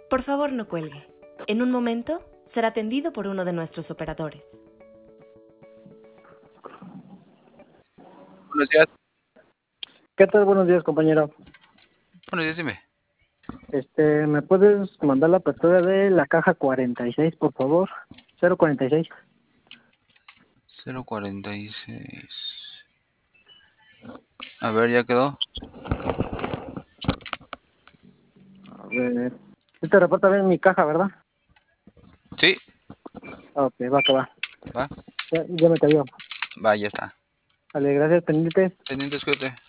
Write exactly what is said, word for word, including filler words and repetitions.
Por favor, no cuelgue. En un momento será atendido por uno de nuestros operadores. Buenos días. ¿Qué tal? Buenos días, compañero. Buenos días, dime. Este, ¿me puedes mandar la apertura de la caja cuarenta y seis, por favor? cero cuarenta y seis. cero cuarenta y seis. A ver, ya quedó. A ver. Sí te reporta bien mi caja, ¿verdad? Sí. Ok, va que va. Va. Ya, ya me cayó. Va, ya está. Vale, gracias, pendiente. Pendientes, cuídate.